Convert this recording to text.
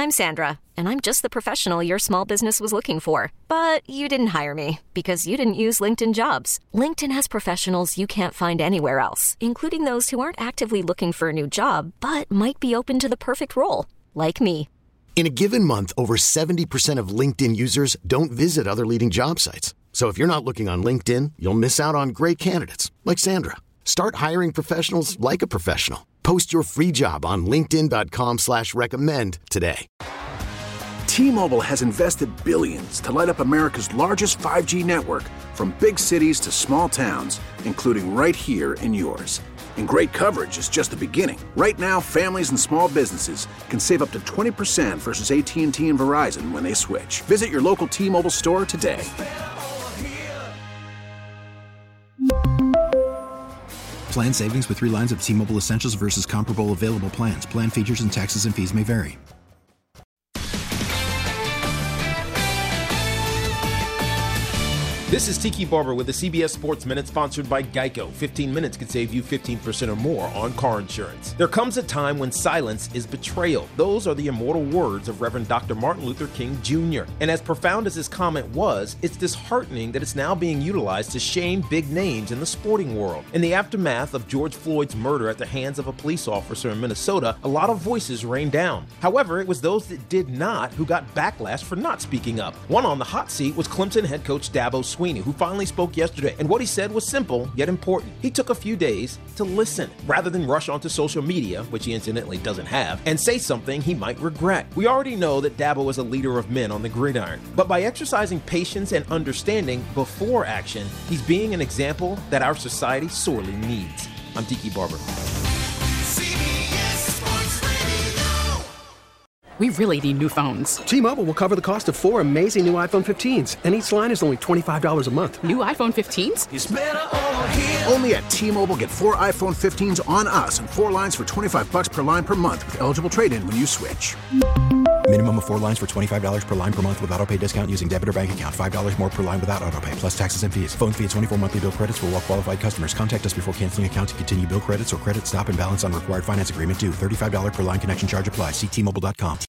I'm Sandra, and I'm just the professional your small business was looking for. But you didn't hire me because you didn't use LinkedIn Jobs. LinkedIn has professionals you can't find anywhere else, including those who aren't actively looking for a new job, but might be open to the perfect role, like me. In a given month, over 70% of LinkedIn users don't visit other leading job sites. So if you're not looking on LinkedIn, you'll miss out on great candidates like Sandra. Start hiring professionals like a professional. Post your free job on linkedin.com/recommend today. T-Mobile has invested billions to light up America's largest 5G network, from big cities to small towns, including right here in yours. And great coverage is just the beginning. Right now, families and small businesses can save up to 20% versus AT&T and Verizon when they switch. Visit your local T-Mobile store today. Plan savings with 3 lines of T-Mobile Essentials versus comparable available plans. Plan features and taxes and fees may vary. This is Tiki Barber with the CBS Sports Minute, sponsored by Geico. 15 minutes could save you 15% or more on car insurance. There comes a time when silence is betrayal. Those are the immortal words of Reverend Dr. Martin Luther King Jr. And as profound as his comment was, it's disheartening that it's now being utilized to shame big names in the sporting world. In the aftermath of George Floyd's murder at the hands of a police officer in Minnesota, a lot of voices rained down. However, it was those that did not who got backlash for not speaking up. One on the hot seat was Clemson head coach Dabo Swinney, who finally spoke yesterday, and what he said was simple yet important. He took a few days to listen rather than rush onto social media, which he incidentally doesn't have, and say something he might regret. We already know that Dabo is a leader of men on the gridiron, but by exercising patience and understanding before action, he's being an example that our society sorely needs. I'm Tiki Barber. We really need new phones. T-Mobile will cover the cost of 4 amazing new iPhone 15s, and each line is only $25 a month. New iPhone 15s? It's better over here. Only at T-Mobile, get 4 iPhone 15s on us and 4 lines for $25 per line per month with eligible trade-in when you switch. Minimum of 4 lines for $25 per line per month with autopay discount using debit or bank account. $5 more per line without autopay, plus taxes and fees. Phone fee at 24 monthly bill credits for well-qualified customers. Contact us before canceling account to continue bill credits or credit stop and balance on required finance agreement due. $35 per line connection charge applies. See T-Mobile.com.